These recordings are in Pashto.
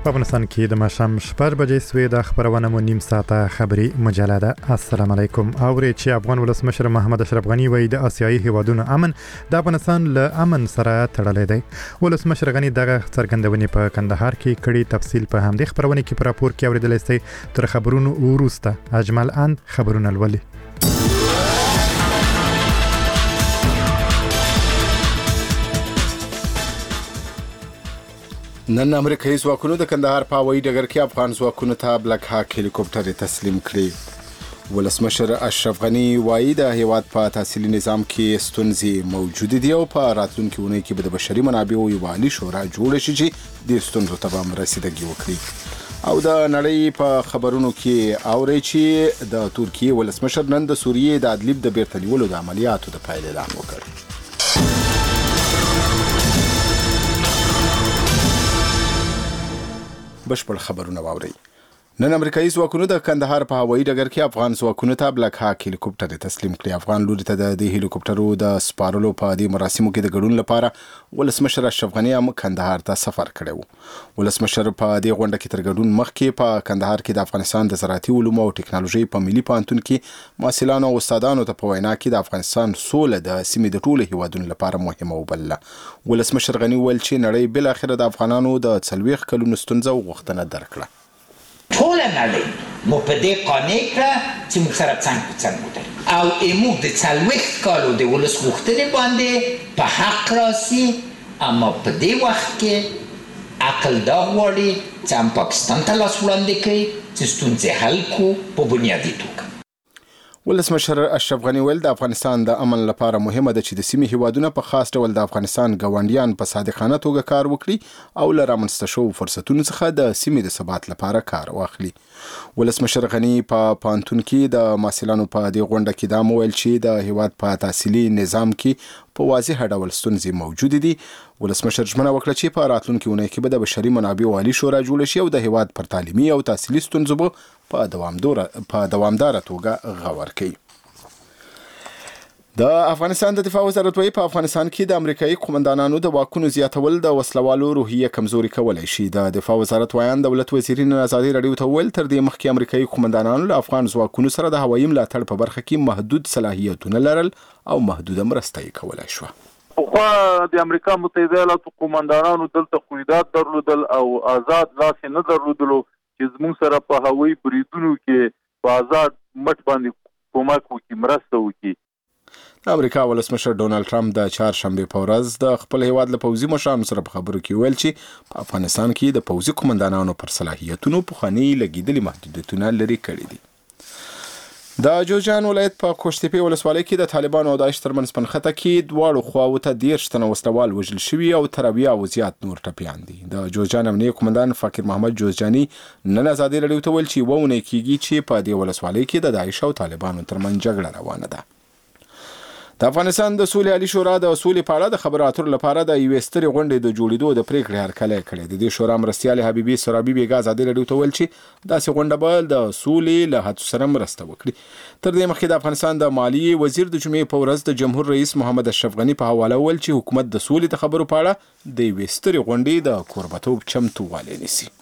په افغانستان کې د ماښام 8 بجې سوې د خبرونه مو نیم ساعته خبري مجله ده. السلام علیکم. اوري چې افغان ولسمشر محمد اشرف غنی وایي د آسیایي هیوادونو امن د افغانستان له امن سره تړلی دی. ولسمشر غنی دغه څرګندونې په کندهار کې کړي. تفصیل په همدې خبرونه کې پر راپور کې اوریدلای شئ. تر خبرونو وروسته اجمل اند خبرونه لولي. نن امریکایي ځواکونو د کندهار په هوایي ډګر کې افغان ځواکونو ته بلک هاک هلیکوپټر تسلیم کړي. ولسمشر اشرف غنی وایي د هیواد په تحصیلي نظام کې ستونزې موجود دي او په راتلونکي اونۍ کې به د بشري منابعو یوه عالي شورا جوړه شي چې د ستونزو ته به رسیدګي وکړي. او د نړۍ په خبرونو کې اوري چې د ترکیې ولسمشر نن د سوریې د ادلیب د بیرته نیولو د عملیاتو د پیل اعلان وکړ. بشپړ خبرونه واوري. نن امریکایي ځواکونو د کندهار په هوایي ډګر کې افغان ځواکونو ته بلک هاک هلیکوپټر تسلیم کړي. افغان لوري ته د هلیکوپټرو د سپارلو په دې مراسمو کې د ګډون لپاره ولسمشر اشرف غنی هم کندهار ته سفر کړی و. ولسمشر په دې غونډه کې تر ګډون مخکې په کندهار کې د افغانستان د زراعتي علومو او ټکنالوژي په ملي پوهنتون کې محصلانو او استادانو ته په وینا کې د افغانستان سوله د سیمې د ټولو هیوادونو لپاره مهمه وبلله. ولسمشر غنی ویل چې نړۍ بل اخر د افغانانو د 40 کلونو ستونزه او غوښتنه درکړه. ټول نړۍ مو په دې قانع کړه چې موږ سره څنګ په څنګ ودرېږو او موږ د 40 کالو د ولس غوښتنې باندې په حق راسي. اما په دې وخت کې عقل دا غواړي چې هم پاکستان ته لاس وړاندې کړي چې ستونزې حل کړو په بنیادي توګه. ولسمشر اشرف غنی ویل د افغانستان د امن لپاره مهمه ده چې د سیمې هیوادونه په خاص ډول د افغانستان ګاونډیان په صادقانه توګه کار وکړي او له رامنځته شوو فرصتونو څخه د سیمې د ثبات لپاره کار واخلي. ولسمشر غنی په پانتون کې د محصلانو په دې غونډه کې دا ویل چې د هیواد په تحصیلي نظام کې په واضح ډول ستونزې موجود دي. ولسمشر ژمنه وکړه چې په راتلونکي اونۍ کې به د بشري منابعو عالي شورا جوړه شي او د هیواد پر تعلیمي او تحصیلي ستونزو به په دوامداره توګه غور کوي. د افغانستان د دفاع وزارت وايي په افغانستان کې د امریکایي قومندانانو د واکونو زیاتول د وسلوالو روحیه کمزوري کولای شي. د دفاع وزارت وایان دولت وزیر نن ازادي راډیو ته ویل تر دې مخکې امریکایي قومندانانو له افغان ځواکونو سره د هوایي ملاتړ په برخه کې محدود صلاحیتونه لرل او محدوده مرسته یې کولای شوه. خو د امریکا متحده ایالاتو قومندانانو دلته قیادت درلودل او آزاد لاس نه درلودلو چې زموږ سره په هوایي بریدونو کې په آزاد مټ باندې کومک وکړي، مرسته وکړي. امریکا ولسمشر ډونالد ټرمپ د چهارشنبه په ورځ د خپل هیواد له پوځي مشرانو سره په خبرو کې ویل چې په افغانستان کې د پوځي قومندانانو پر صلاحیتونو پخواني لګیدلي محدودیتونه لري کړي دي. د جوزجان ولایت په کوشتپې ولسوالۍ کې د طالبانو او داعش ترمنځ پنخته کې دواړو خواو ته 10 تنه وسلوال وژل شوي او تر 20 او زیات نور ټپیان دي. د جوزجان امنیه قومندان فقیر محمد جوزجاني نن ازادي راډیو ته ویل چې وونه کېږي چې په دې ولسوالۍ کې د داعش او طالبانو ترمنځ جګړه روانه ده. د افغانستان د سولې عالی شورا د سولې په اړه د خبرو اترو لپاره د یوې سترې غونډې د جوړېدو د پریکړې هرکلی کړی. د دې شورا مرستیال حبیبي سرابي بیګا ازادي راډیو ته ویل چې داسې غونډه به د سولې له هڅو سره مرسته وکړي. تر دې مخکې د افغانستان د مالیې وزیر د جمعې په ورځ د جمهور رئیس محمد اشرف غنی په حواله ویل چې حکومت د سولې د خبرو په اړه د یوې سترې غونډې د کوربتوب چمتووالی نیسي.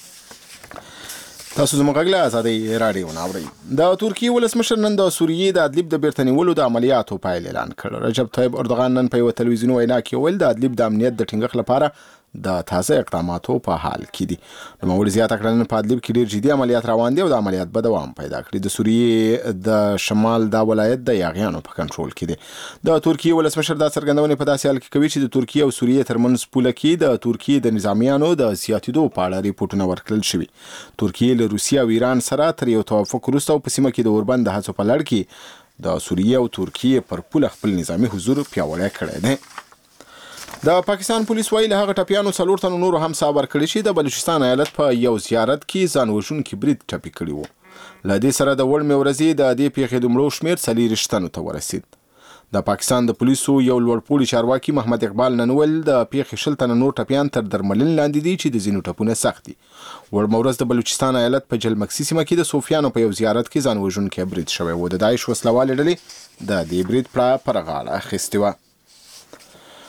تاسو زموږ غږ له ازادي راډیو نه اورئ. د ترکیې ولسمشر نن د سوریې د ادلیب د بیرته نیولو د عملیاتو پیل اعلان کړ. رجب طیب اردوغان نن په یوه تلویزیوني وینا کې ویل د ادلیب د امنیت د ټینګښت لپاره د تازه اقداماتو په حال کې دي. نوموړي زیاته کړه نن په ادلیب کې ډېر جدي عملیات روان دي او د عملیات به دوام پیدا کړي. د سوریې د شمال دا ولایت د یاغیانو په کنټرول کې دی. د ترکیې ولسمشر دا څرګندونې په داسې حال کې کوي چې د ترکیې او سوریې ترمنځ پوله کې د ترکیې د نظامیانو د زیاتېدو په اړه ریپورټونه ورکړل شوي. ترکیې له روسیې او ایران سره تر یو توافق وروسته په سیمه کې د اوربند د هڅو په لړ کې د سوریې او ترکیې پر پوله خپل نظامي حضور پیاوړی کړی دی. د پاکستان پولیس وایي له هغه ټپیانو 4 تنو نورو هم ساه ورکړي چې د بلوچستان ایالت په یو زیارت کې ځان وژونکي برید ټپي کړي وو. له دې سره د وړمې ورځې د دې پیښې د مړو شمېر 40 تنو ته ورسید. د پاکستان د پولیسو یو لوړپوړي چارواکي محمد اقبال نن ویل د پیښې 60 تنه نور ټپیان تر درملنې لاندې دي چې د ځینو ټپونه سخت دي. وړمه ورځ د بلوچستان ایالت په جلمکسي سیمه کې د صوفیانو په یو زیارت کې ځان وژونکی برید شوی و. د داعش وسلوالې ډلې د دې برید پر غاړه اخیستې وه.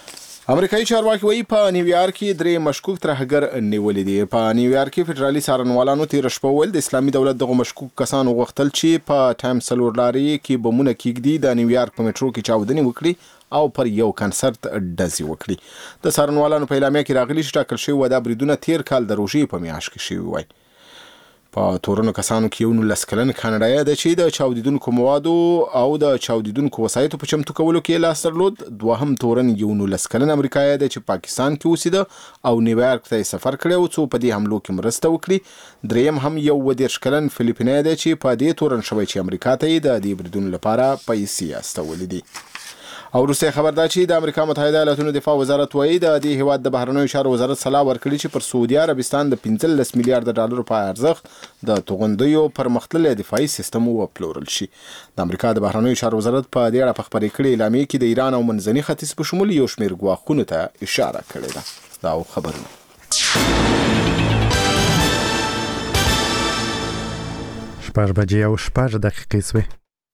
امریکایي چارواکي وایي په نیویارک کې 3 مشکوک ترهګر نیولې دي. په نیویارک کې فدرالي څارنوالانو تیر شپه ویل د اسلامي دولت دغه مشکوک کسانو غوښتل چې په ټایم سلور لاري کې بمونه کېږدي، د نیویارک په میټرو کې چاودنې وکړي او پر یو کنسرت ډزې وکړي. د څارنوالانو په اعلامیه کې راغلي چې ټاکل شوي وه دا بریدونه تیر کال د روژې په میاشت کې شوي وای. په تورنو کسانو کې 19 کلن کاناډایی ده چې د چاودیدونکو موادو او د چاودیدونکو وسایطو په چمتو کولو کې لاس درلود. دوهم تورن 19 کلن امریکایی ده چې پاکستان کې اوسېده او نیویارک ته سفر کړی څو په دې حملو کې مرسته وکړي. دریم هم 21 کلن فلیپینایی ده چې په دې تورن شوی چې امریکا ته د دې بریدونو لپاره پیسې استولې دي. او روسي خبر دا چې د امریکا متحده ایالاتونو دفاع وزارت وایي د دې هیواد د بهرنیو چارو وزارت صلاح ورکړي چې پر سعودي عربستان د 15 میلیارډ ډالرو په ارزښت د توغندیو پرمختللي دفاعي سیستم وپلورل شي. د امریکا د بهرنیو چارو وزارت په دې اړه په خبرې کړې اعلامیه کې د ایران او منځني ختیځ په شمول یو شمېر ګواښونو ته اشاره کړې ده. دا خبرونه شپږ بجې او شپږ دقیقې سوې.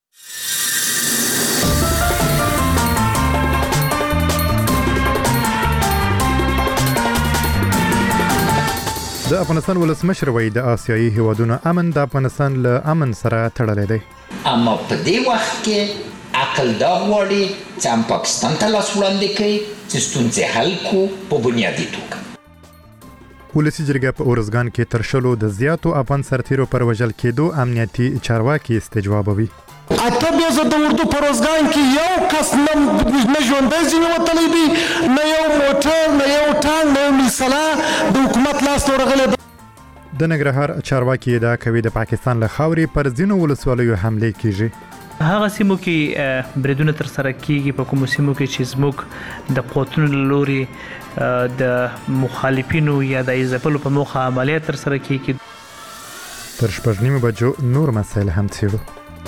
د افغانستان ولسمشر وایي د آسیایي هیوادونو امن د افغانستان له امن سره تړلی دی. اما په دې وخت کې عقل دا غواړي چې هم پاکستان ته لاس وړاندې کړي چې ستونزې حل کړو په بنیادي توګه. ولسي جرګه په اورزګان کې تر شلو د زیاتو افغان سرتیرو پر وژل کېدو امنیتي چارواکي استجوابوي. اته بیا زه د اردو په روزګان کې یو کس نه ژوندی ځینې وتلی دی، نه یو موټر، نه یو ټانک، نه یو مسله د حکومت لاس ته ورغلی. د ننګرهار چارواکي ادعا کوي د پاکستان له خاورې پر ځینو ولسوالیو حملې کیږي. هغه سیمو کې بریدونه تر سره کیږي په کومو سیمو کې چې زموږ د قوتونو له لوري د مخالفینو یا د ایځپلو په موخه عملیات تر سره کیږي. تر 6:30 بجو نور مسایل هم څیړو.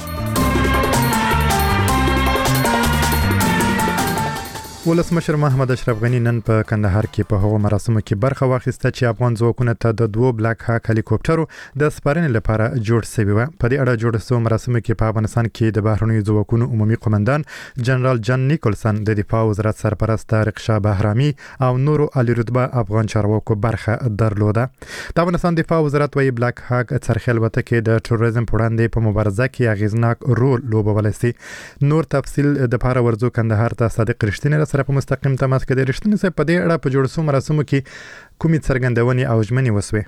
ولسمشر محمد اشرف غنی نن په کندهار کې په هغو مراسمو کې برخه واخیسته چې افغان ځواکونه ته د 2 بلاک هاک هلیکوپټرو د سپارنې لپاره جوړ شوي وو. په دې اړه جوړ شوو مراسمو کې په افغانستان کې د بهرنیو ځواکونو عمومي قومندان جنرال جان نیکولسن، د دفاع وزارت سرپرست طارق شاه بهرامي او نورو عالی رتبه افغان چارواکو برخه درلوده. د افغانستان دفاع وزارت وایي بلاک هاک څرخي الوتکې د ټروریزم په وړاندې په مبارزه کې اغیزناک رول لوبولی شي. نور تفصیل د پاره ورځو کندهار ته صادق رښتینی سره په مستقیم تماس کې د رښتینی سره په دې اړه په جوړ شوو مراسمو کې کومې څرګندونې او ژمنې وسوې؟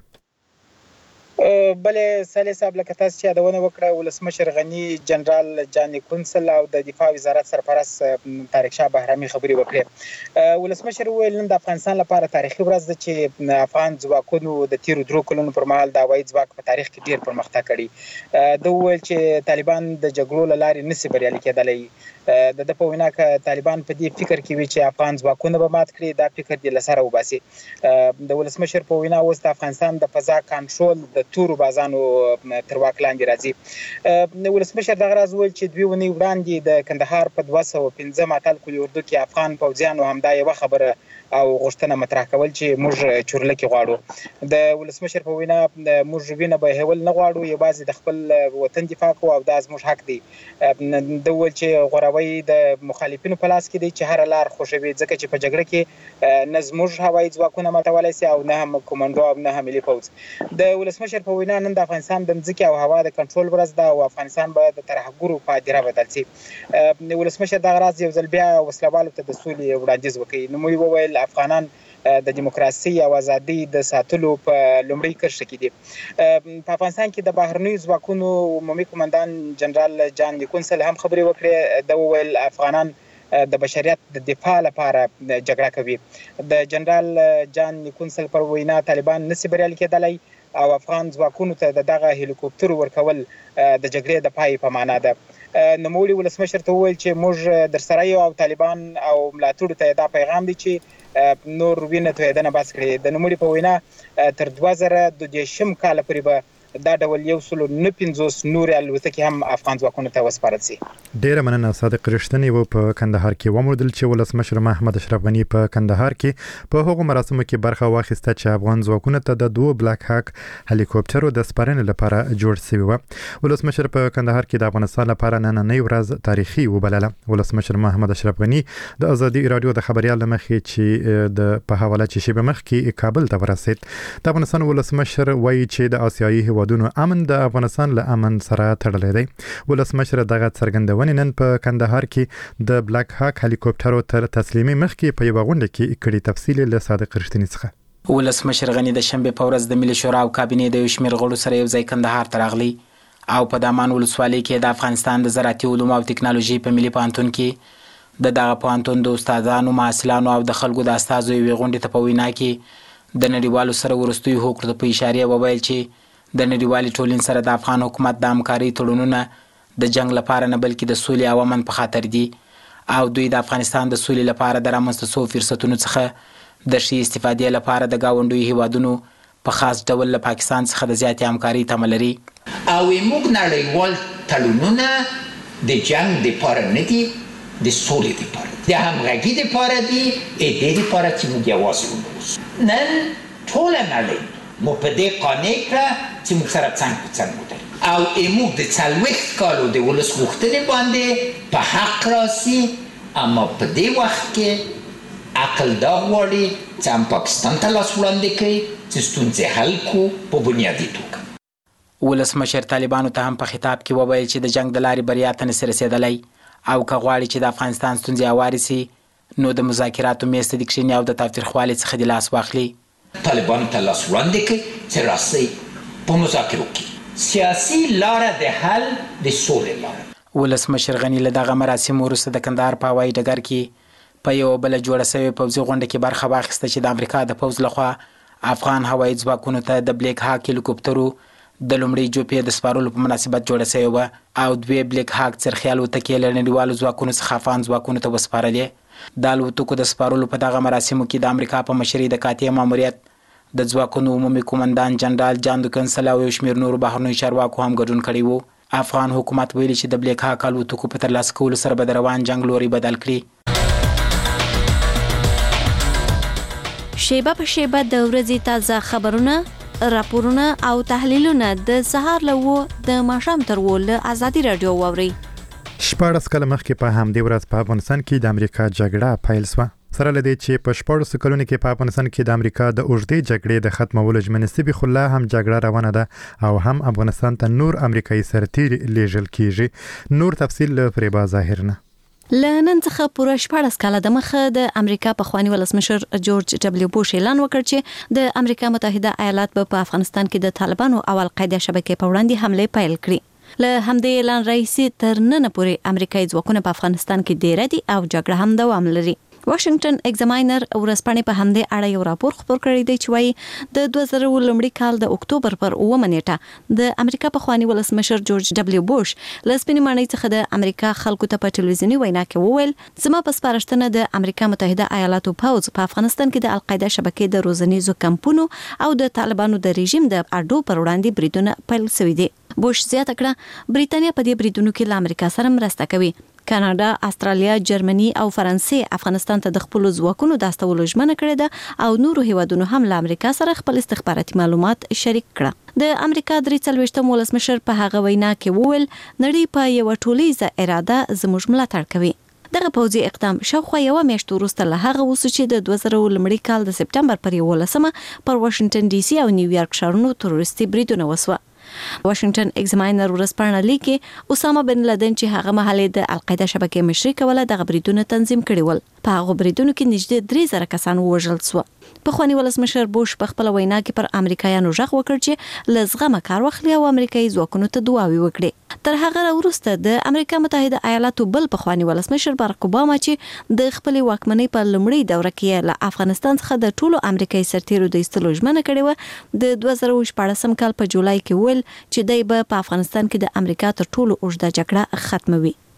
بلې صالح صاحب لکه تاسو چې یادونه وکړه، ولسمشر غني جنرال جان نیکولسن او د دفاع وزارت سرپرست طارق شاه بهرامي خبرې وکړې. ولسمشر وویل نن د افغانستان لپاره تاریخي ورځ ده چې افغان ځواکونو د تیرو 3 کلونو پر مهال د هوایي ځواک په تاریخ کې ډیر پرمختګ کړی. د وویل چې طالبان د جګړو له لارې نشي بریالي کېدلی. د په وینا ک طالبان په دې فکر کې وي چې افغان ځواکونه به مات کړي، دا فکر دې لسره وباسي. د ولسمشر په وینا اوس د افغانستان د فضا کنټرول د تورو بازانو تر واک لاندې راځي. ولسمشر دغه راز ویل چې 2 ونې وړاندې د کندهار په 215 اتل کلی اردو کې افغان پوځیانو همدا یو خبره او غوښتنه مطرح کول چې موږ چورلکې غواړو. د ولسمشر په وینا موږ وینه به هول نه غواړو، یوازې د خپل وطن دفاع کوو او دا زموږ حق دی. د ویل چې غوراوی د مخالفینو په لاس کې دی چې هر لار خوشوي، ځکه چې په جګړه کې نه زموږ هوایي ځواکونه ماتولی سي او نه هم کومندو او نه هم ملي پوځ. د ولسمشر په وینا نن د افغانستان د ځمکې او هوا د کنټرول ورځ ده او افغانستان به د ترهګرو په هدیره بدل سي. ولسمشر دغه راز یو ځل بیا وسلوالو ته د سولې وړاندیز وکړي. نو موږ وویل افغانان د دیموکراسي او ازادي د ساتلو په لومړي کرښه کې دي. په افغانستان کې د بهرنیو ځواکونو عمومي قومندان جنرال جان نیکولسن هم خبرې وکړې. د وویل افغانان د بشریت د دفاع لپاره جګړه کوي. د جنرال جان نیکولسن پر وینا طالبان نشي بریالي کېدلی او افغان ځواکونو ته دغه هلیکوپټر ورکول د جګړې د پای په معنا ده. نوموړي ولسمشر ته وویل چې موږ در سره یو او طالبان او ملاتړو ته دا پیغام دی چې نور وینه تویدنه بس کړي. د نوموړي په وینا تر 2022 کال پورې به دا ډول 159 نور الوتکې هم افغان ځواکونو ته وسپارل شي. ډیره مننه صادق رښتینی و په کندهار کې وموندل چې ولسمشر محمد اشرف غنی په کندهار کې په هغو مراسمو کې برخه واخیسته چې افغان ځواکونو ته د 2 بلاک هاک هلیکوپټرو د سپارنې لپاره جوړ شوی و. ولسمشر په کندهار کې د افغانستان لپاره نننۍ ورځ تاریخي وبلله. ولسمشر محمد اشرف غنی د ازادي رادیو د خبريال مخې چې د په حواله چې شی به مخ کې کابل ته ورسید. د افغانستان ولسمشر وایي چې د آسیایي هیوادونو امن د افغانستان له امن سره تړلی دی. ولسمشر دغه څرګندونې نن په کندهار کې د بلاک هاک هلیکوپټرو تر تسلیمي مخ کې په یو غونډه کې کړي. تفصیل له صادق رښتینی څخه. ولسمشر غنی د شنبه په ورځ د ملي شورا او کابینې د یو شمېر غړو سره یو ځای کندهار ته راغلی او په دامان ولسوالۍ کې د افغانستان د زراعتي علومو او ټکنالوژي په ملي پوهنتون کې د دغه پوهنتون د استادانو، محصلانو او د خلکو د استازو یوې غونډې ته په وینا کې د نړیوالو سره وروستیو هوکړو ته په اشاره وویل چې د نړیوالې ټولنې سره د افغان حکومت د همکارۍ تړونونه د جنگ لپاره نه بلکې د سولې او امن په خاطر دي او دوی د افغانستان د سولې لپاره د رامنځته شوو فرصتونو څخه د ښې استفادې لپاره د ګاونډیو هیوادونو په خاص ډول له پاکستان څخه د زیاتې همکارۍ تمه لري. او موږ نړیوال تړونونه د جنگ دپاره نه دي، د سولې دپاره، د همغږي دپاره دي، د دې دپاره چې موږ یوازې ونوسو. نن ټوله نړۍ مو په دې قانع کړه چې موږ سره څنګ په څنګ ودرېږو او موږ د 40 کالو د ولس غوښتنې باندې په حق راسي. اما په دې وخت کې عقل دا غواړي چې هم پاکستان ته لاس وړاندې کړي چې ستونزې حل کړو په بنیادي توګه. ولسمشر طالبانو ته هم په خطاب کې وویل چې د جنگ د لارې بریا ته نشي رسېدلی او که غواړي چې د افغانستان ستونزې هوارې سي نو د مذاکراتو میز ته د کښېني او د تاوتریخوالي څخه د لاس واخلي. طالبانو ته لاس وړاندې کړي چې راسئ په مذاکرو کې سیاسي لاره د حل د سولې لاره. ولسمشر غنی له دغه مراسمو وروسته د کندهار په هوایي ډګر کې په یو بل جوړه شوې پوځي غونډه کې برخه واخیسته چې د امریکا د پوځ لخوا افغان هوایي ځواکونو ته د بلیک هاک هلیکوپټرو د لومړۍ جوپې د سپارلو په مناسبت جوړه شوې وه او 2 بلیک هاک څرخي الوتکې له نړیوالو ځواکونو څخه افغان ځواکونو ته وسپارلې. د الوتکو د سپارلو په دغه مراسمو کې د امریکا په مشرۍ د قاطع ماموریت د ځواکونو عمومي قومندان جنرال جان دوکنسل او یو شمېر نورو بهرنیو چارواکو هم ګډون کړی و. افغان حکومت ویلي چې د بلیک هاک الوتکو په ترلاسه کولو سره به د روان جنگ لوري بدل کړي. شیبه په شیبه د ورځې تازه خبرونه، راپورونه او تحلیلونه د سهار له 9 د ماښام تر 10 له ازادي رادیو واوري. 14 کاله مخکې په همدې ورځ په افغانستان کې د امریکا جګړه پیل شوه. سره لدی چې په 14 کلونو کې په افغانستان کې د امریکا د اوږدې جګړې د ختمولو ژمنې سبي خلا هم جګړه روانه ده او هم افغانستان ته نور امریکایي سرتیر لیږل کیږي. نور تفصیل له فریبا ظاهرنه. لنن څخه پوره 14 کاله د مخه د امریکا په خواني ولسمشر جورج دبليو بوش اعلان وکړ چې د امریکا متحده ایالات په افغانستان کې د طالبانو او القاعده شبکې په وړاندې حمله پیل کړې. له همدې اعلان راهیسې تر نن پورې امریکایي ځواکونه په افغانستان کې ډیر دي او جګړه هم دوام لري. واشنگټن ایگزاماینر ورځپاڼې په همدې اړه یو راپور خپور کړی دی چې وايي د 2000 لومړي کال د اکتوبر پر 9 نیټه د امریکا په خواني ولسمشر جورج دبليو بوش له سپینې ماڼۍ څخه د امریکا خلکو ته په ټلویزیوني وینا کې وویل زما په سپارښتنه د امریکا متحده ایالاتو پوځ په افغانستان کې د القاعده شبکې د روزنیزو کمپونو او د طالبانو د رژیم د اډو پر وړاندې بریدونه پیل شوي دي. بوش زیاته کړه بریټانیا په دې بریدونو کې له امریکا سره مرسته کوي. کاناډا، استرالیا، جرمني او فرانسې افغانستان ته د خپل ځواکونو د استولو ژمنه کړې ده او نورو هیوادونو هم له امریکا سره خپل استخباراتي معلومات شریک کړه. د امریکا 43 ولسمشر په هغه وینا کې وویل نړۍ په یو ټولیزه اراده زموږ ملاتړ کوي. دغه پوځي اقدام شاوخوا یو میاشت وروسته له هغه وسو چې د 2000 لومړي کال د سپټمبر پر 11 پر واشنگټن ډي سي او نیویارک ښارونو تروریستي بریدونه وسوه. واشنگټن ایگزاماینر ورځپاڼه لیکي اسامه بن لادن چې هغه مهاله د القاعده شبکې مشري کوله د بریدونو تنظیم کړي ول. په هغه بریدونو کې نږدې 3000 کسان وژل شو. په خواني ولسمشر بوش په خپل وینا کې پر امریکایانو ژغ وکړ چې لزغمه کار واخلي او امریکایي ځواکونو ته دعاوي وکړي. تر هغه وروسته د امریکا متحده ایالاتو بل په خواني ولسمشر باراک اوباما چې د خپل واکمنۍ په لومړي دوره کې له افغانستان څخه د ټولو امریکایي سرتیرو د ایستلو ژمنه کړې و د 2014 کال په جولای کې ویل چې دای په افغانستان کې د امریکا تر ټولو اوږده جګړه ختموي.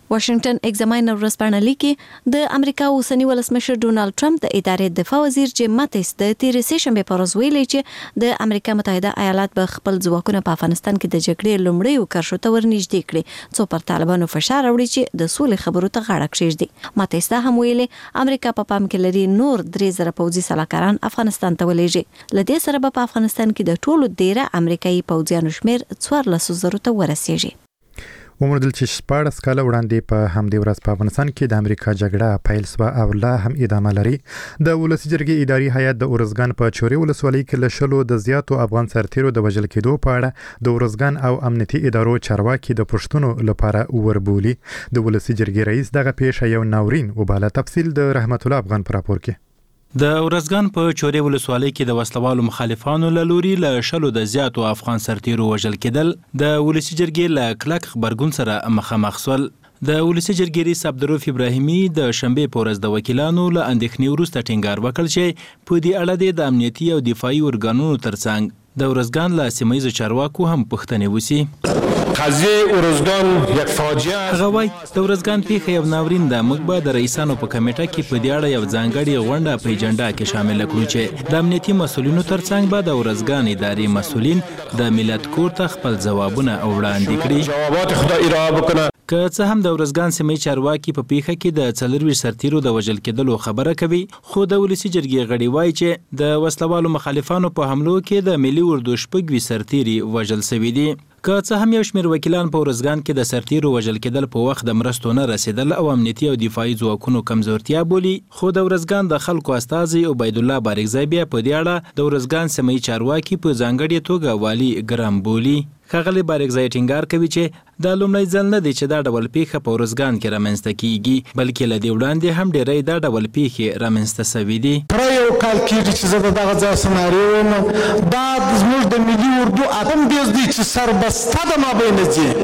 واشنگټن ایگزاماینر ورځپاڼه لیکي د امریکا اوسنی ولسمشر ډونالد ټرمپ د ادارې دفاع وزیر جیم ماتیس د تیرې سهشنبه پر ورځ ویلي چې د امریکا متحده ایالات به خپل ځواکونه په افغانستان کې د جګړې لومړی کرښو ته ورنږدې کړي څو پر طالبانو فشار راوړي چې د سولې خبرو ته غاړه کېږدي. ماتیس دا هم ویلي امریکا په پام کې لري نور 3000 پوځي سلاکاران افغانستان ته ولېږي. لدې سره په افغانستان کې د ټولو 13 امریکایي پوځیانو شمیر 1400 ته ورسیږي. ومردل چې 14 کاله وړاندې په همدې ورځ په افغانستان کې د امریکا جګړه پیل شوه او لا هم ادامه لري. د ولسی جرګې اداري هیئت د اورزګان په چوري ولسوالۍ کې له شلو د زیاتو افغان سرتیرو د وژل کېدو په اړه د اورزګان او امنیتي ادارو چارواکي د پښتنو لپاره وربولي. د ولسی جرګې رئیس دغه پیښه یو ناورین وباله. تفصیل د رحمت الله افغان پر راپور کې. د اورزګان په چوري ولسوالۍ کې د وسلوالو مخالفانو له لوري له شلو د زیاتو افغان سرتیرو وژل کېدل د ولسی جرګې له کلک خبرګون سره مخامخ شول. د ولسی جرګې رئیس عبدالرؤف ابراهیمي د شنبې په ورځ د وکیلانو له اندېښنې وروسته ټینګار وکړ چې په دې اړه د امنیتي او دفاعي ارګانونو ترڅنګ د اورزګان له سیمه ییزو چارواکو هم پوښتنې وشي. قضیه اورزګان یک فاجعه هغه وایي د اورزګان پیښه یو ناورین ده. موږ به د رئیسانو په کمیټه کې په دې اړه یو ځانګړې غونډه په اجنډا کې شامل کړو چې د امنیتي مسؤلینو ترڅنګ به د اورزګان اداري مسؤلین د ملت کور ته خپل ځوابونه وړاندې کړي. جوابات خدای ارائه وکړه. که څه هم د اورزګان سیمې چارواکي په پیښه کې د 24 سرتیرو د وژل کېدلو خبره کوي، خو د ولسی جرګې غړي وایي چې د وسلوالو مخالفانو په حملو کې د ملي اردو شپږ سرتیري وژل شوي دي. که څه هم یو شمېر وکیلان په اورزګان کې د سرتیرو وژل کېدل په وخت د مرستو نه رسیدل او امنیتي او دفاعي ځواکونو کمزورتیا بولي، خو د اورزګان د خلکو استازي عبید الله بارکزی بیا په دې اړه د اورزګان سیمې چارواکي په ځانګړې توګه والي ګرام بولي. ښاغلی بارکزی ټینګار کوي چې دا لومړی ځل نه دی چې دا ډول پیښه په اورزګان کې رامنځته کیږي، بلکې له دې وړاندې هم ډیری دا ډول پیښې رامنځته شوي دي. پر یو کال کېږي چې زه د دغه ځای سناریو یم. دا زموږ د ملي اردو اتم بیز دی چې سربسته د مابین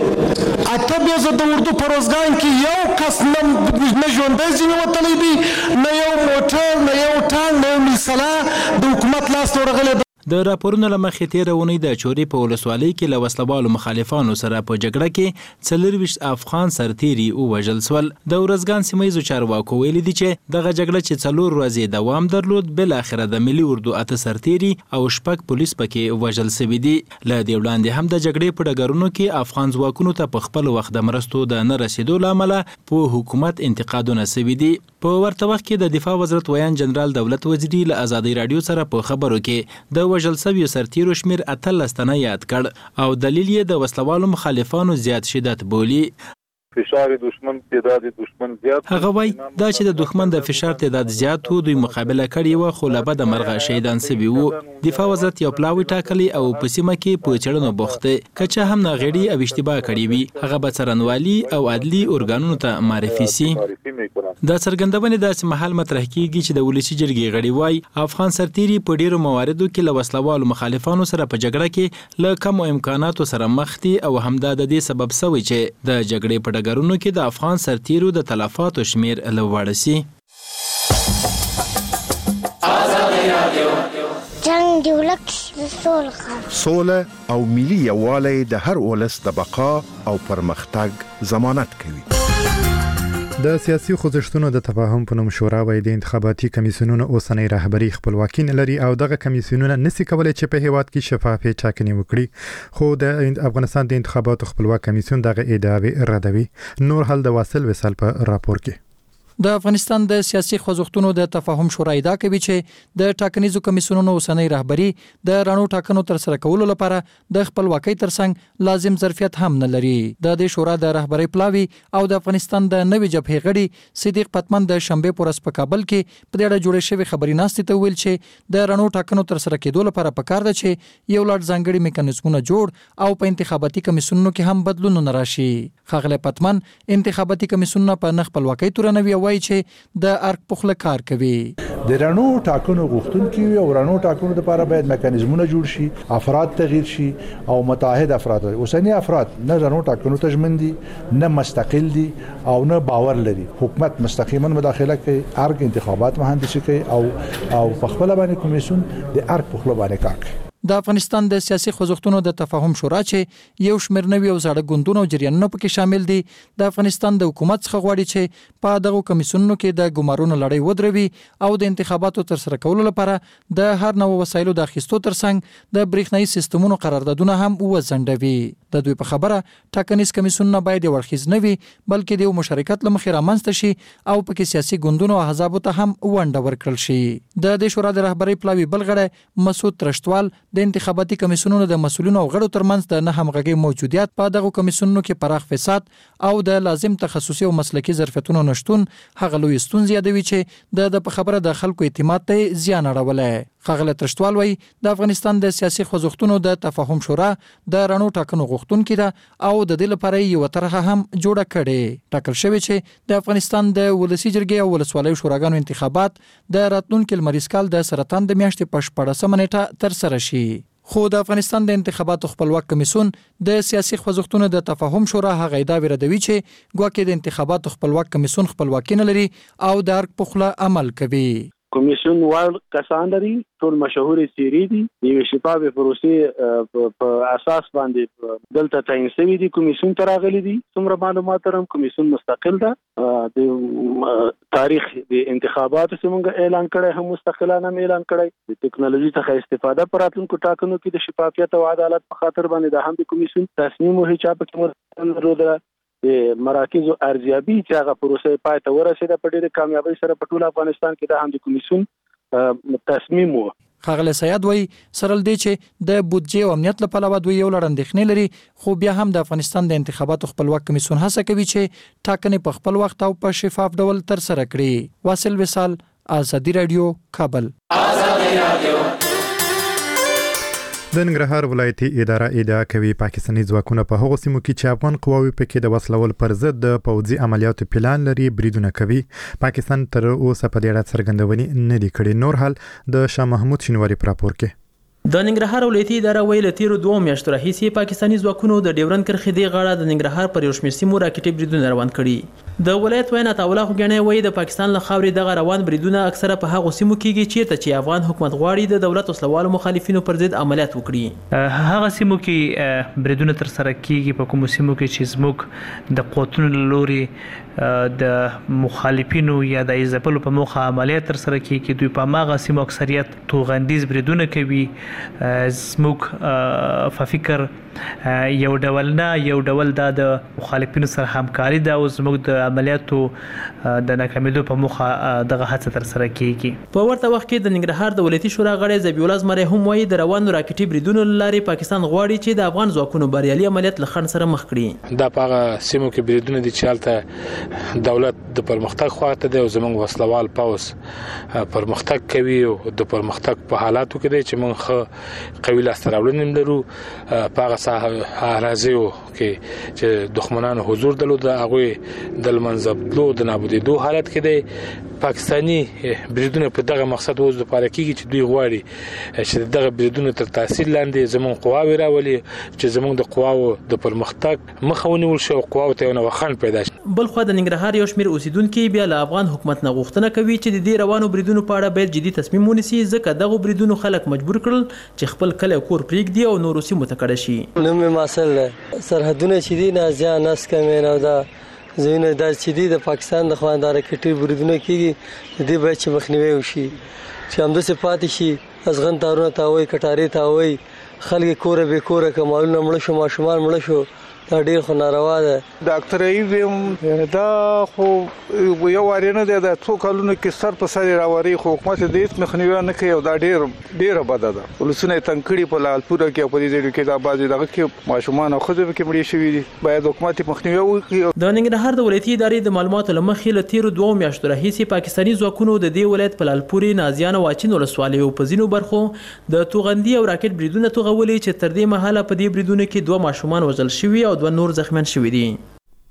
ځي. اته بیزه د اردو په اورزګان کې یو کس نه ژوندی ځینې وتلی دی، نه یو موټر، نه یو ټانک، نه یو میسله د حکومت لاس ته ورغلی. د راپورونو له مخې تېره اونۍ د چوري په ولسوالۍ کې له وسلوالو مخالفانو سره په جګړه کې 24 افغان سرتیري ووژل شول. د اورزګان سیمه ییزو چارواکو ویلي دي چې دغه جګړه چې 4 ورځې دوام درلود، بالاخره د ملي اردو 8 سرتیري او 6 پولیس پکې وژل شوي دي. له دې وړاندې هم د جګړې په ډګرونو کې افغان ځواکونو ته په خپل وخت د مرستو د نه رسیدو له امله په حکومت انتقادونه شوي دي. په ورته وخت کې د دفاع وزارت ویان جنرال دولت وزیري له ازادۍ راډیو سره په خبرو کې د وژل شویو سرتیرو شمیر 18 تنه یاد کړ او دلیل یې د وسلوالو مخالفانو زیات شدت بولي. فشار دشمن تعداد دشمن زیات. هغه وایي دا چې د دښمن د فشار تعداد زیات و، دوی مقابله کړې وه، خو له بده مرغه شهیدان شوي وو. دفاع وزارت یو پلاوی ټاکلی او په سیمه کې په څېړنو بوخت دی. که چا هم ناغېړي او اشتباه کړې وي، هغه به څارنوالي او عدلي ارګانونو ته معرفي سي. دا څرګندونې داسې مهال مطرح کیږي چې د ولسی جرګې غړي وایي افغان سرتیري په ډیرو مواردو کې له وسلوالو مخالفانو سره په جګړه کې له کمو امکاناتو سره مخ دي او همدا د دې سبب شوی چې د جګړې په ډګرونو کې د افغان سرتیرو د تلفاتو شمیر لوړ سي. جنگ دی ولک سوله او ملي یووالی د هر ولس د بقا او پرمختګ ضمانت کوي. د سیاسي خوځښتونو د تفاهم په نوم شورا وايي د انتخاباتي کمیسیونونو اوسنۍ رهبري خپلواکي نه لري او دغه کمیسیونونه نسي کولای چې په هیواد کې شفافه ټاکنې وکړي، خو د افغانستان د انتخاباتو خپلواک کمیسیون دغه ادعاوې ردوي. نور حل د واصل وصال په راپور کې. د افغانستان د سیاسي خوځښتونو د تفاهم شورا ادعا کوي چې د ټاکنیزو کمیسیونونو اوسنۍ رهبري د رڼو ټاکنو تر سره کولو لپاره د خپلواکۍ ترڅنګ لازم ظرفیت هم نه لري. د دې شورا د رهبرۍ پلاوي او د افغانستان د نوې جبهې غړي صدیق پتمن د شنبه په ورځ په کابل کې په دې اړه جوړې شوې خبري ناستې ته ویل چې د رڼو ټاکنو تر سره کېدو لپاره پکار ده چې یو لړ ځانګړي میکانیزمونه جوړ او په انتخاباتي کمیسیونونو کې هم بدلونونه راشي. ښاغلی پتمن انتخاباتي کمیسیونونه په نه خپلواکۍ تورنوي وایي چې د ارګ پخله کار کوي. د رڼو ټاکنو غوښتونکي او رڼو ټاکنو لپاره باید میکانیزمونه جوړ شي، افراد تغییر شي او متعهد افراد. اوسنی افراد نه رڼو ټاکنو ته ژمن دي، نه مستقل دي او نه باور لري. حکومت مستقیما مداخله کوي، ارګ انتخابات مهندسي کوي او په خپل باندې کمیسیون د ارګ پخله باندې کار کوي. د افغانستان د سیاسي خوځښتونو د تفاهم شورا چې یو شمېر نوي او زاړه ګوندونه او جریانونه پکې شامل دي د افغانستان د حکومت څخه غواړي چې په دغه کمیسیونونو کې د ګمارونو لړۍ ودروي او د انتخاباتو ترسره کولو لپاره د هر نوو وسایلو د اخیستو ترڅنګ د برېښنایي سیستمونو قراردادونه هم وځنډوي. د دوی په خبره ټاکنیز کمیسیونونه باید یو اړخیز نه وي بلکې د یو مشارکت له مخې رامنځته شي او پکې سیاسي ګوندونو او احزابو ته هم ونډه ورکړل شي. د دې شورا د رهبرۍ پلاوي بل غړی مسعود ترشتوال د انتخاباتي کمیسیونونو د مسؤلینو او غړو ترمنځ د نه همغږۍ موجودیت په دغه کمیسیونونو کې پراخ فساد او د لازم تخصصي او مسلکي ظرفیتونو نشتون هغه لوی ستونزې یادوي چې د په خبره د خلکو اعتماد ته زیان اړولی. ښاغلی ترشتوال وایي د افغانستان د سیاسي خوځښتونو د تفاهم شورا د رڼو ټاکنو غوښتونکې ده او د دې لپاره یوه طرحه هم جوړه کړې. ټاکل شوې چې د افغانستان د ولسي جرګې او ولسوالیو شوراګانو انتخابات د راتلونکي لمریز کال د سرطان د میاشتې په 14مه نیټه ترسره شي. خو د افغانستان د انتخاباتو خپلواک کمیسیون د سیاسي خوځښتونو د تفاهم شورا هغه ادعا ردوي چې ګواکې د انتخاباتو خپلواک کمیسیون خپلواکي نه لري او د ارګ په خوله عمل کوي. کمیسیون وړ کسان لري، ټول مشهورې څیرې دي، یوې شفافې پروسې په اساس باندې دلته تعیین شوي دي. کمیسیون ته راغلي دي، څومره معلومات لرم کمیسیون مستقل ده. د تاریخ د انتخاباتو چې موږ اعلان کړی هم مستقلانه اعلان کړی. د ټکنالوژي څخه استفاده پر راتلونکو ټاکنو کې د شفافیت او عدالت په خاطر باندې د هم د کمیسیون تصمیم او هیڅ په کې درلوده. مراکز ارزیابي چې هغه پروسه پای ته ورسېده په ډېرې کامیابۍ سره په ټول افغانستان کې د هم د کمیسیون تصمیم و. ښاغلی سیاد وایي سره له دې چې د بودجې او امنیت له پلوه دوی یو لړ اندېښنې لري خو بیا هم د افغانستان د انتخاباتو خپلواک کمیسیون هڅه کوي چې ټاکنې په خپل وخت او په شفاف ډول ترسره کړي. واصل وصال، ازادي رادیو، کابل. د ننګرهار ولایتي اداره ادعا کوي پاکستاني ځواکونه په هغو سیمو کې چې افغان قواوې پکې د وسلول پر ضد د پوځي عملیاتو پلان لري بریدونه کوي. پاکستان تر اوسه په دې اړه څرګندونې نه دي کړې. نور حال د شاه محمود شینواري په راپور کې. د ننګرهار ولایتي اداره ویل تیرو 2 میاشتو راهیسې پاکستاني ځواکونو د ډیورند کرښې دی غاړه د ننګرهار پر یو شمېر سیمو راکټي بریدونه روان کړي. د ولایت وینا تاوله خوګنۍ وایي د پاکستان له خاورې دغه روان بریدونه اکثره په هغو سیمو کېږي چیرته چې افغان حکومت غواړي د دولت وسلوالو مخالفینو پر ضد عملیات وکړي. هغه سیمو کې بریدونه ترسره کېږي په کومو سیمو کې چې زموږ د قوتونو له لوري د مخالفینو یا د ایزاپلو په موخه عملیات ترسره کېږي. دوی په هماغه سیمو اکثریت توغندیز بریدونه کوي. زموږ په فکر یو ډول نه یو ډول د مخالفینو سره همکاري ده او زموږ د عملیاتو د ناکامېدو په موخه دغه هڅه ترسره کېږي. په ورته وخت کې د ننګرهار د ولایتي شورا غړی ذبیح الله زمری هم وایي د روانو راکټي بریدونو له لارې پاکستان غواړي چې د افغان ځواکونو بریالي عملیات له خنډ سره مخ کړي. دا په هغه سیمو کې بریدونه دي چې هلته دولت د پرمختګ خواته دی او زموږ وسلوال پوځ پرمختګ کوي او د پرمختګ په حالاتو کې دی چې موږ قوي لاسته راوړنې لرو. په هغه اراضیو کې چې دښمنانو حضور درلود هغه د منځبلو د نابودېدو حالت کې دی. پاکستاني بریدونه په دغه مقصد اوس د پاره کېږي چې دوی غواړي چې دغه بریدونه تر تاثیر لاندې زموږ قواوې راولي چې زموږ د قواو د پرمختګ مخه ونیول شي او قواو ته یو خنډ پیدا شي. بل خو د ننګرهار یو شمېر اوسیدونکي بیا له افغان حکومت نه غوښتنه کوي چې د دې روانو بریدونو په اړه باید جدي تصمیم ونیسي ځکه دغه بریدونو خلک مجبور کړل چې خپل کلی کور پرېږدي او نورو سیمو ته کډه شي. نوم مسل سرحدونه چې دي نه ځان نس کمین او دا زینه د چې دي د پاکستان د خواندار کټي بریدونه کیږي د دې باید چې مخنیوي وشي چې همدا صفات شي ازغن تارونه تاوي کټاري تاوي خلک کور به کور کمالونه مړ شو ماشومان مړ شو دا ډیر خو ناروا ده. ډاکټر ایوب دا خو یو وارینه ده د څو کلونو کې سر په سر راوړي خو حکومت دې هیڅ مخنیوي نه کوي او دا ډیر بده ده. ولسونه تنکړي په لالپور کې په دې ځای کې دا بازي دغه کې ماشومان او خزه کې مړي شوي دي. باید حکومت مخنیوي وکړي. د ننګرهار د ولایتي ادارې د معلوماتو لمخې له تیرو 2 میاشتو راهیسې پاکستاني ځواکونو د دې ولایت په لالپوري نازیان او اچین ولسوالیو په ځینو برخو د توغندي او راکټ بریدونه توغولي چې تر دې مهاله په دې بریدونو کې 2 ماشومان وژل شوي او 2 نور زخمیان شوي دي.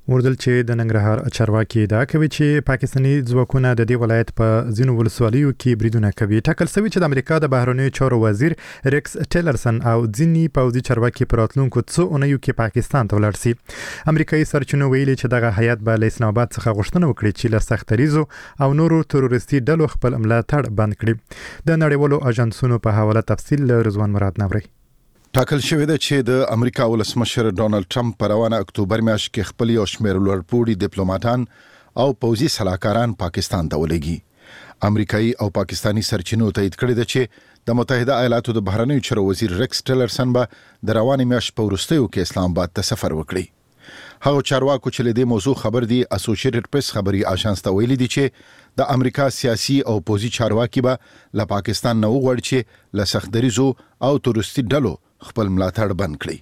وردل چې د ننګرهار چارواکي دا کوي چې پاکستاني ځواکونه د دې ولایت په ځینو ولسوالیو کې بریدونه کوي. ټاکل شوی چې د امریکا د بهرنیو چارو وزیر ریکس ټیلرسن او ځینی پوځي چارواکي په راتلونکو څو اونیو کې پاکستان ته ولاړ شي. امریکایي سرچینو ویلي چې دغه هیات به له اسلام آباد څخه غوښتنه وکړي چې له سختریزو او نورو تروریستي ډلو خپل ملاتړ بند کړي. د نړیوالو اژانسونو په حواله تفصیل له رضوان مراد نوري. ټاکل شوی دی چې د امریکا ولسمشر ډونالد ټرمپ په روانه اکتوبر میاشت کې خپل یو شمېر لوړپوړي ډیپلوماټان او پوځي سلاکاران پاکستان ته ولېږي. امریکایي او پاکستانی سرچینو تایید کړی دی چې د متحده ایالاتو د بهرنیو چارو وزیر ریکس ټیلرسن به د روانې میاشت په وروستیو کې اسلام آباد ته سفر وکړي. هغه چارواکو چې له دې موضوع خبر دي اسوسییټډ پریس خبري آژانس ته ویلي دي چې د امریکا سیاسي او پوځي چارواکي به له پاکستان نه وغواړي چې له سختدریزو او تروریستي ډلو خپل ملاتړ بند کړي.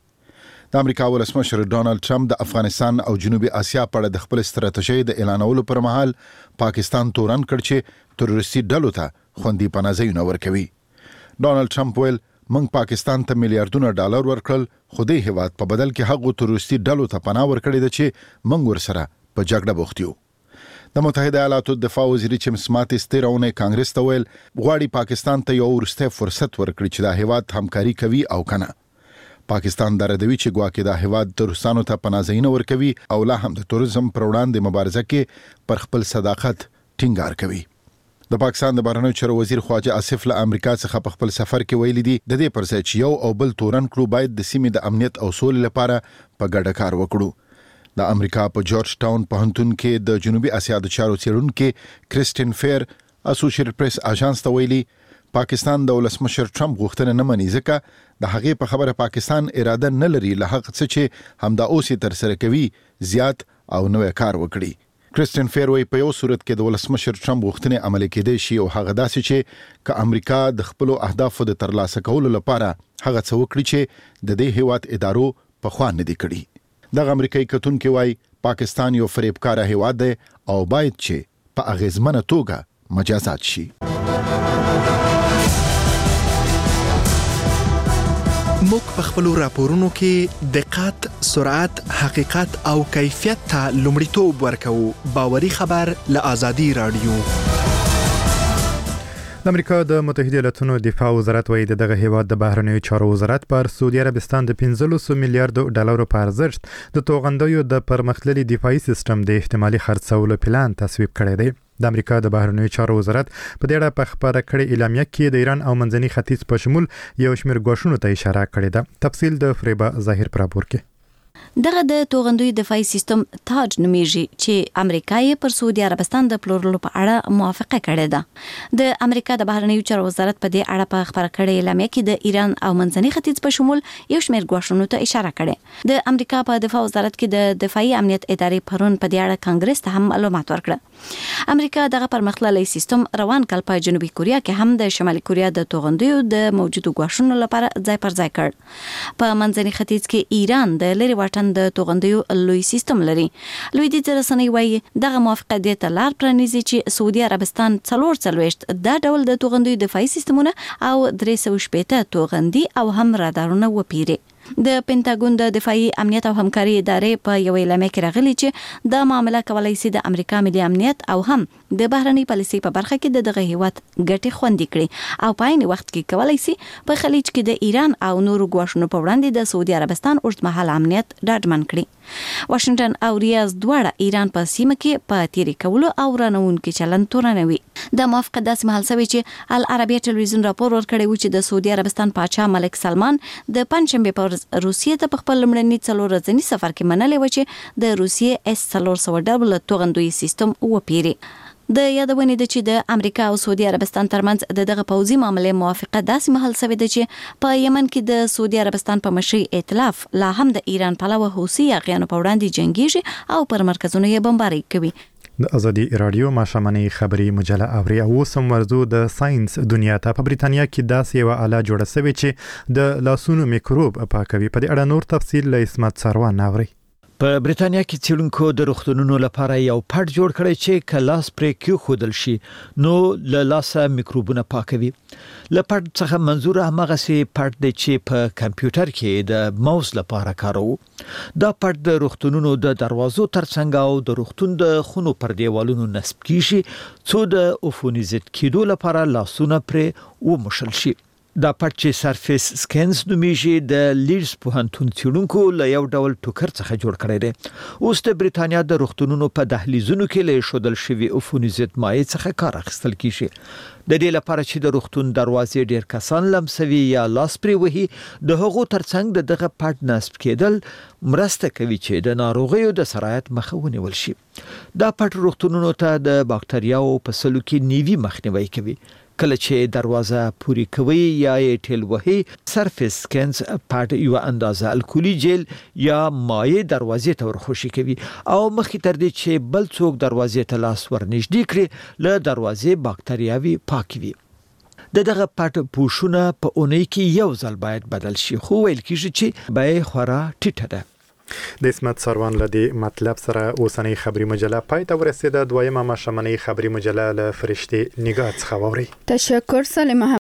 د امریکا ولسمشر ډونالد ټرمپ د افغانستان او جنوبي اسیا په اړه د خپل ستراتیژۍ د اعلانولو پر مهال پاکستان تورن کړ چې تروریستي ډلو ته خوندي پناه ځایونه ورکوي. ډونالد ټرمپ ویل موږ پاکستان ته میلیارډونه ډالر ورکړل خو دې هیواد په بدل کې هغو تروریستي ډلو ته پناه ورکړې ده چې موږ ورسره په جګړه بوخت یو. د متحده ایالاتو دفاع وزیر جیمز ماتیس تیرونه کانګرس ته ویل غواړي پاکستان ته یو ورسته فرصت ورکړي چې د هیواد همکاري کوي او کنه. پاکستان دردوي چې ګواکې د هیواد د روسانو ته پناهځایونه ورکوي او لا هم د توریزم پر وړاندې مبارزه کې پر خپل صداقت ټینګار کوي. د پاکستان د بهرنیو چارو وزیر خواجه آصف له امریکا څخه په خپل سفر کې ویلي دي د دې پر ځای چې یو او بل تورن کړو باید د سیمې د امنیت او سولې لپاره په ګډه کار وکړو. د امریکا په جورج ټاون پوهنتون کې د جنوبي اسیا د چارو څېړونکو کریسټین فیر اسوسییټډ پریس آژانس ته ویلي پاکستان د ولسمشر ټرمپ غوښتنه نه مني ځکه د هغې په خبره پاکستان اراده نه لري له هغه څه چې همدا اوس یې ترسره کوي زیات او نوې کار وکړي. کریسټین فیر وایي په یو صورت کې د ولسمشر ټرمپ غوښتنې عملي کېدای شي او هغه داسې چې که امریکا د خپل اهدافو د ترلاسه کولو لپاره هغه څه وکړي چې د دې هیواد ادارو په خوا نه دي کړي. دغه امریکایي کتونکو وایي پاکستان یو فریبکار هیواد دی او باید چې په اغیزمنه توګه مجازات شي. موږ په خپل راپورونو کې دقت، سرعت، حقیقت او کیفیت ته لومړیتوب ورکوو. باوري خبر له آزادي رادیو. د امریکا د متحده ایالاتونو دفاع وزارت وایي دغه هیواد د بهرنیو چارو وزارت پر سعودي عربستان د 15 میلیارډ ډالرو په ارزښت د توغندیو د پرمختللي دفاعي سیستم د احتمالي خرڅولو پلان تصویب کړی دی. د امریکا د بهرنیو چارو وزارت په دې اړه په خبره کړې اعلامیه کې د ایران او منځني ختیځ په شمول یو شمېر ګواښونو ته اشاره کړې ده. تفصیل د فریبا ظاهر پر راپور کې. دغه د توغندوی دفاعي سیستم تاج نومیږي چې امریکا یې پر سعودي عربستان د پلورلو په اړه موافقه کړې ده. د امریکا د بهرنیو چارو وزارت په دې اړه په خبره کړې اعلامیه کې د ایران او منځني ختیځ په شمول یو شمېر ګواښونو ته اشاره کړې. د امریکا په دفاع وزارت کې د دفاعي امنیت ادارې پرون په دې اړه کانګرس ته هم معلومات ورکړه. امریکا دغه پرمختللی سیستم روان کال په جنوبي کوریا کې هم د شمالي کوریا د توغندیو د موجودو ګواښونو لپاره ځای پر ځای کړ. په منځني ختیځ کې ایران د لری واټن د توغندیو لوی سیستم لري. لویدیځ رسنۍ وایي دغه موافقه د تلار پرانیزي چې سعودي عربستان 44 دا ډول د توغندیو دفاعي سیستمونه او 360 توغندي او هم رادارونه وپیري. د پینټاګون د دفاعي امنیت او همکاري ادارې په یو اعلامیه کې راغلي چې دا معامله کولای شي د امریکا ملي امنیت او هم د بهرنی پالیسي په برخه کې دغه هیواد ګټې خوندي کړي او په عین وخت کې کولای شي په خلیج کې د ایران او نورو ګواښونو په وړاندې د سعودي عربستان اوږدمهاله امنیت ډاډمن کړي. واشنگټن او ریاض دواړه ایران په سیمه کې په تیری کولو او رانونکو چلند تورنوي. د موافقه داسې مهال شوی چې العربیه ټلویزیون راپور ورکړی و چې د سعودي عربستان پاچا ملک سلمان د پنځشنبه پر روسیې ته په خپل لمړني 4 ورځني سفر کې منلې و چې د روسیې S-400 توغندوی سیستم وپیري. د یادونه ده چې د امریکا او سعودي عربستان ترمنځ دغه پوځي معاملې موافقه داسې مهال شوې ده چې په یمن کې د سعودي عربستان په مشرۍ ائتلاف لا هم د ایران پلوه حوثي اغیانو په وړاندې جنگيږي او پر مرکزونو یې بمباري کوي. د ازادي رادیو ماشامنی خبری مجله اوري او سم ورزو د ساينس دنیا ته په بریتانیا کې داسې یو آله جوړه شوې چې د لاسونو میکروب پاکوي. په دې اړه نور تفصیل له اسمت سروان اوري. په بریتانیا کې څېړونکو د روغتونونو لپاره یو پټ جوړ کړی چې کلاس پرې کېښودل شي نو له لاسه میکروبونه پاکوي. له پټ څخه منظور هغه سي پټ دی چې په کمپیوټر کې د ماوس لپاره کاروو. دا پټ د روغتونونو د دروازو ترڅنګ او د روغتون د خونو پر دیوالونو نصب کیږي څو د اوفونیزیت کېدو لپاره لاسونه پرې وموښل شي. دا پټ چې سرفیس سکینز نومیږي د لیډز پوهنتون څېړونکو له یو ډول ټوکر څخه جوړ کړی دی. اوس د بریتانیا د روغتونونو په دهلیزونو کې له ایښودل شوي اوفونیزیت مایع څخه کار اخیستل کیږي. د دې لپاره چې د روغتون دروازې ډیر کسان لمسوي یا لاس پرې وهي د هغو ترڅنګ د دغه پټ نصب کېدل مرسته کوي چې د ناروغیو د سرایت مخه ونیول شي. دا پټ روغتونونو ته د باکتریاو په سلو کې نیوي مخنیوي کوي. کله چې دروازه پوری کوي یا یې ټیل وهي سرفیس سکینز پټ یو اندازه الکولي جیل یا مایع دروازې ته ورخوشي کوي او مخکې تر دې چې بل څوک دروازې ته لاس ورنږدې کړي له دروازې باکتریاوي پاکوي. دغه پټ پوښونه په اونۍ کې یو ځل باید بدل شي خو ویل کیږي چې بیه خورا ټیټه ده. د اسمت سروان لدی مطلب سره اوسنۍ خبري مجله پای ته ورسېده. دویمه ماشمنۍ خبري مجله له فرشتي نگاه څخه ووري. تشکر سلیم